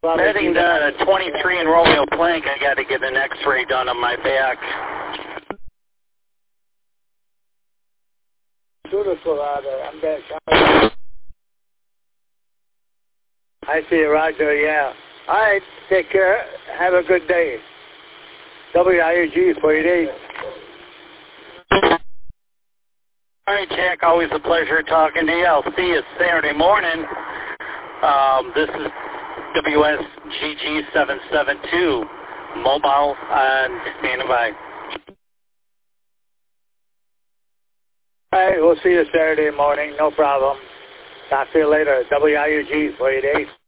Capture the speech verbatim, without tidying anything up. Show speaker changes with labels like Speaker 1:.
Speaker 1: Heading to twenty-three in Romeo Plank. I got to get an X-ray done on my back.
Speaker 2: Beautiful out there. I'm back. I see you, Roger. Yeah. All right. Take care. Have a good day. W I U G forty-eight.
Speaker 1: All right, Jack. Always a pleasure talking to you. I'll see you Saturday morning. Um, this is W S G G seven seven two, mobile and standing by.
Speaker 2: All right, we'll see you Saturday morning. No problem. Talk to you later. W I U G forty-eight.